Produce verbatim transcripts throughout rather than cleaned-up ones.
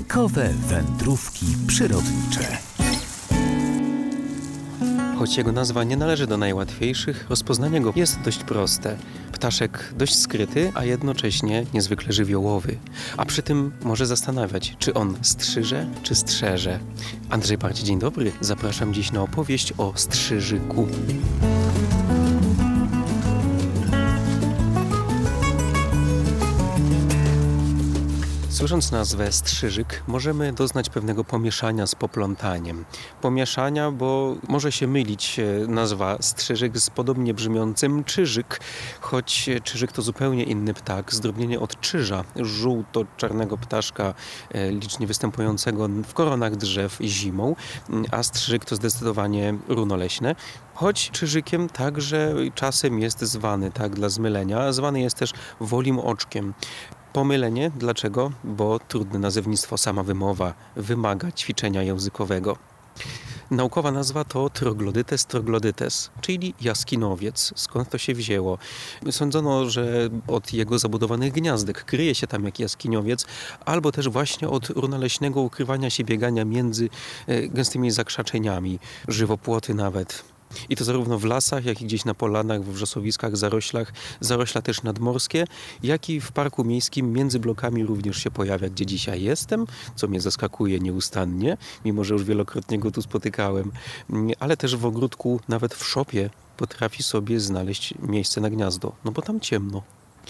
Bajkowe wędrówki przyrodnicze. Choć jego nazwa nie należy do najłatwiejszych, rozpoznanie go jest dość proste. Ptaszek dość skryty, a jednocześnie niezwykle żywiołowy. A przy tym może zastanawiać, czy on strzyże, czy strzeże. Andrzej Parć, dzień dobry. Zapraszam dziś na opowieść o strzyżyku. Słysząc nazwę strzyżyk, możemy doznać pewnego pomieszania z poplątaniem. Pomieszania, bo może się mylić nazwa strzyżyk z podobnie brzmiącym czyżyk, choć czyżyk to zupełnie inny ptak, zdrobnienie od czyża, żółto-czarnego ptaszka licznie występującego w koronach drzew zimą, a strzyżyk to zdecydowanie runoleśne. Choć czyżykiem także czasem jest zwany, tak, dla zmylenia. Zwany jest też wolim oczkiem. Pomylenie. Dlaczego? Bo trudne nazewnictwo, sama wymowa wymaga ćwiczenia językowego. Naukowa nazwa to Troglodytes troglodytes, czyli jaskinowiec. Skąd to się wzięło? Sądzono, że od jego zabudowanych gniazdek kryje się tam jak jaskiniowiec, albo też właśnie od runoleśnego ukrywania się, biegania między gęstymi zakrzaczeniami, żywopłoty nawet. I to zarówno w lasach, jak i gdzieś na polanach, w wrzosowiskach, zaroślach, zarośla też nadmorskie, jak i w parku miejskim między blokami również się pojawia, gdzie dzisiaj jestem, co mnie zaskakuje nieustannie, mimo że już wielokrotnie go tu spotykałem, ale też w ogródku, nawet w szopie potrafi sobie znaleźć miejsce na gniazdo, no bo tam ciemno.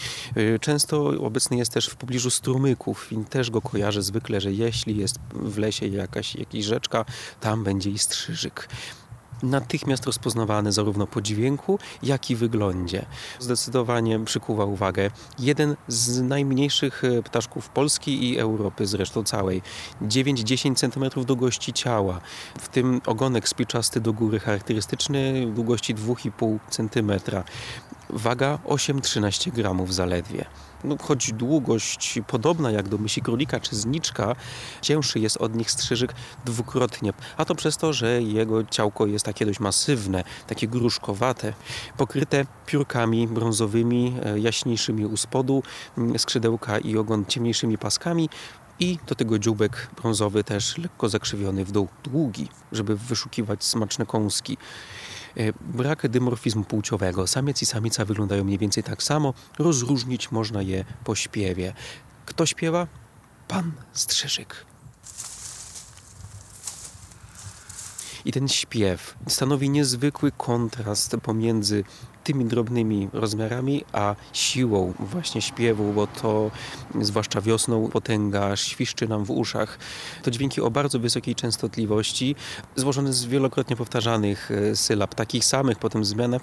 Często obecny jest też w pobliżu strumyków i też go kojarzę zwykle, że jeśli jest w lesie jakaś, jakaś rzeczka, tam będzie i strzyżyk. Natychmiast rozpoznawany zarówno po dźwięku, jak i wyglądzie. Zdecydowanie przykuwa uwagę. Jeden z najmniejszych ptaszków Polski i Europy, zresztą całej. dziewięć do dziesięciu centymetrów długości ciała, w tym ogonek spiczasty do góry charakterystyczny długości dwa i pół centymetra. Waga osiem do trzynastu gramów zaledwie. No, choć długość podobna jak do mysi królika czy zniczka, cięższy jest od nich strzyżyk dwukrotnie. A to przez to, że jego ciałko jest takie dość masywne, takie gruszkowate, pokryte piórkami brązowymi, jaśniejszymi u spodu, skrzydełka i ogon ciemniejszymi paskami. I do tego dzióbek brązowy też lekko zakrzywiony w dół, długi, żeby wyszukiwać smaczne kąski. Brak dymorfizmu płciowego. Samiec i samica wyglądają mniej więcej tak samo. Rozróżnić można je po śpiewie. Kto śpiewa? Pan strzyżyk. I ten śpiew stanowi niezwykły kontrast pomiędzy tymi drobnymi rozmiarami, a siłą właśnie śpiewu, bo to zwłaszcza wiosną potęga świszczy nam w uszach. To dźwięki o bardzo wysokiej częstotliwości, złożone z wielokrotnie powtarzanych sylab, takich samych, potem zmiana.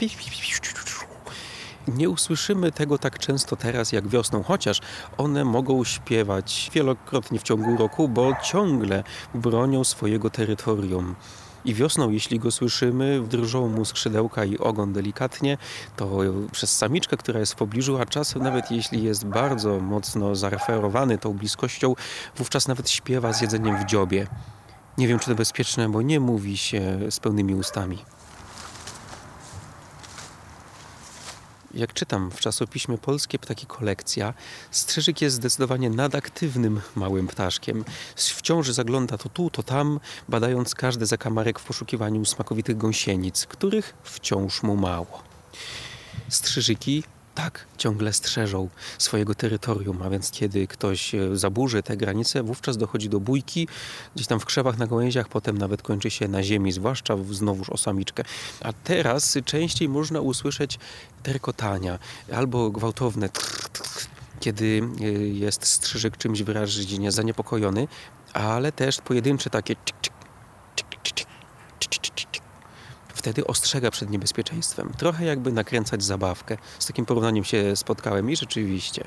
Nie usłyszymy tego tak często teraz jak wiosną, chociaż one mogą śpiewać wielokrotnie w ciągu roku, bo ciągle bronią swojego terytorium. I wiosną, jeśli go słyszymy, drżą mu skrzydełka i ogon delikatnie, to przez samiczkę, która jest w pobliżu, a czasem nawet jeśli jest bardzo mocno zareferowany tą bliskością, wówczas nawet śpiewa z jedzeniem w dziobie. Nie wiem, czy to bezpieczne, bo nie mówi się z pełnymi ustami. Jak czytam w czasopiśmie Polskie Ptaki Kolekcja, strzyżyk jest zdecydowanie nadaktywnym małym ptaszkiem. Wciąż zagląda to tu, to tam, badając każdy zakamarek w poszukiwaniu smakowitych gąsienic, których wciąż mu mało. Strzyżyki tak ciągle strzeżą swojego terytorium, a więc kiedy ktoś zaburzy te granice, wówczas dochodzi do bójki, gdzieś tam w krzewach, na gałęziach, potem nawet kończy się na ziemi, zwłaszcza znowuż o samiczkę. A teraz częściej można usłyszeć terkotania albo gwałtowne trrr, trrr, kiedy jest strzyżyk czymś wyraźnie zaniepokojony, ale też pojedyncze takie czyk, czyk, czyk, czyk, czyk. Wtedy ostrzega przed niebezpieczeństwem. Trochę jakby nakręcać zabawkę. Z takim porównaniem się spotkałem i rzeczywiście.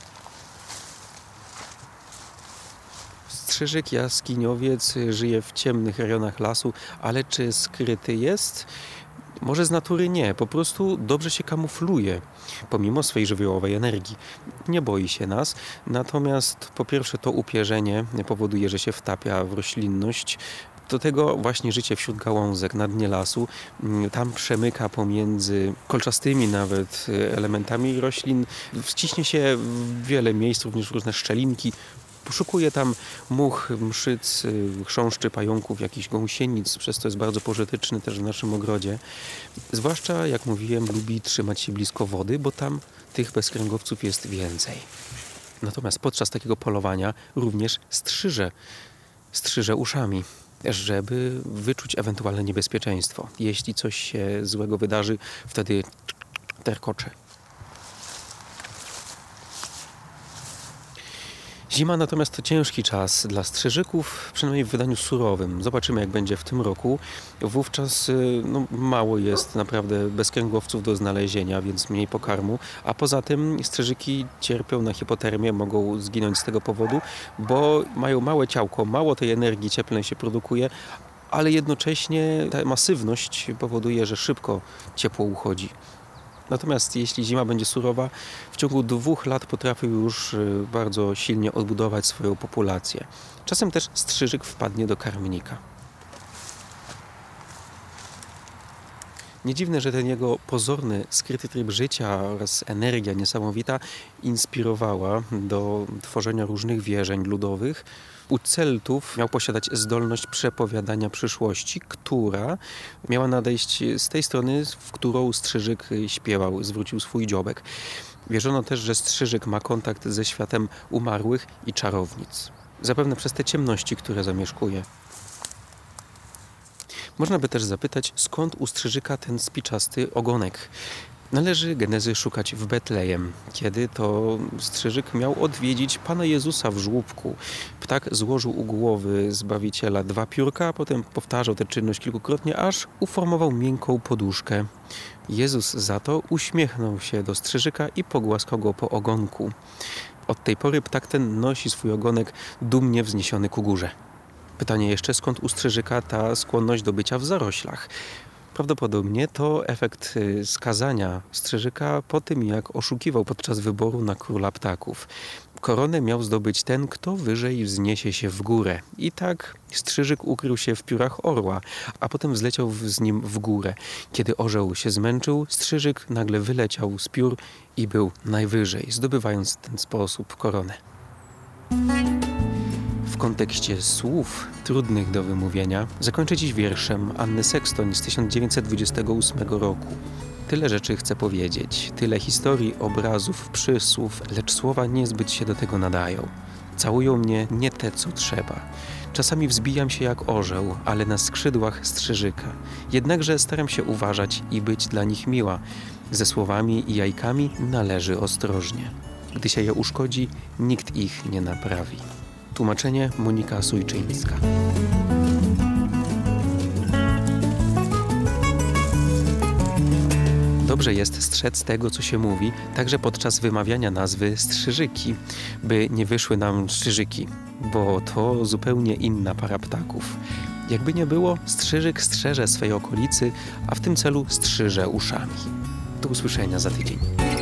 Strzyżyk jaskiniowiec żyje w ciemnych rejonach lasu, ale czy skryty jest? Może z natury nie, po prostu dobrze się kamufluje, pomimo swej żywiołowej energii. Nie boi się nas, natomiast po pierwsze to upierzenie powoduje, że się wtapia w roślinność. Do tego właśnie życie wśród gałązek na dnie lasu. Tam przemyka pomiędzy kolczastymi nawet elementami roślin. Wciśnie się w wiele miejsc, również różne szczelinki. Poszukuje tam much, mszyc, chrząszczy, pająków, jakichś gąsienic, przez to jest bardzo pożyteczny też w naszym ogrodzie. Zwłaszcza, jak mówiłem, lubi trzymać się blisko wody, bo tam tych bezkręgowców jest więcej. Natomiast podczas takiego polowania również strzyże, strzyże uszami, żeby wyczuć ewentualne niebezpieczeństwo. Jeśli coś się złego wydarzy, wtedy terkocze. Zima natomiast to ciężki czas dla strzyżyków, przynajmniej w wydaniu surowym. Zobaczymy, jak będzie w tym roku. Wówczas no, mało jest naprawdę bezkręgowców do znalezienia, więc mniej pokarmu. A poza tym strzyżyki cierpią na hipotermię, mogą zginąć z tego powodu, bo mają małe ciałko, mało tej energii cieplnej się produkuje, ale jednocześnie ta masywność powoduje, że szybko ciepło uchodzi. Natomiast jeśli zima będzie surowa, w ciągu dwóch lat potrafią już bardzo silnie odbudować swoją populację. Czasem też strzyżyk wpadnie do karmnika. Nie dziwne, że ten jego pozorny, skryty tryb życia oraz energia niesamowita inspirowała do tworzenia różnych wierzeń ludowych. U Celtów miał posiadać zdolność przepowiadania przyszłości, która miała nadejść z tej strony, w którą strzyżyk śpiewał, zwrócił swój dziobek. Wierzono też, że strzyżyk ma kontakt ze światem umarłych i czarownic. Zapewne przez te ciemności, które zamieszkuje. Można by też zapytać, skąd u strzyżyka ten spiczasty ogonek. Należy genezy szukać w Betlejem, kiedy to strzyżyk miał odwiedzić Pana Jezusa w żłóbku. Ptak złożył u głowy Zbawiciela dwa piórka, a potem powtarzał tę czynność kilkukrotnie, aż uformował miękką poduszkę. Jezus za to uśmiechnął się do strzyżyka i pogłaskał go po ogonku. Od tej pory ptak ten nosi swój ogonek dumnie wzniesiony ku górze. Pytanie jeszcze, skąd u strzyżyka ta skłonność do bycia w zaroślach? Prawdopodobnie to efekt skazania strzyżyka po tym, jak oszukiwał podczas wyboru na króla ptaków. Koronę miał zdobyć ten, kto wyżej wzniesie się w górę. I tak strzyżyk ukrył się w piórach orła, a potem wzleciał z nim w górę. Kiedy orzeł się zmęczył, strzyżyk nagle wyleciał z piór i był najwyżej, zdobywając w ten sposób koronę. W kontekście słów trudnych do wymówienia zakończę dziś wierszem Anny Sexton z tysiąc dziewięćset dwudziestego ósmego roku. Tyle rzeczy chcę powiedzieć, tyle historii, obrazów, przysłów, lecz słowa niezbyt się do tego nadają. Całują mnie nie te, co trzeba. Czasami wzbijam się jak orzeł, ale na skrzydłach strzyżyka. Jednakże staram się uważać i być dla nich miła. Ze słowami i jajkami należy ostrożnie. Gdy się je uszkodzi, nikt ich nie naprawi. Tłumaczenie Monika Sujczyńska. Dobrze jest strzec tego, co się mówi, także podczas wymawiania nazwy strzyżyki, by nie wyszły nam strzyżyki, bo to zupełnie inna para ptaków. Jakby nie było, strzyżyk strzeże swej okolicy, a w tym celu strzyże uszami. Do usłyszenia za tydzień.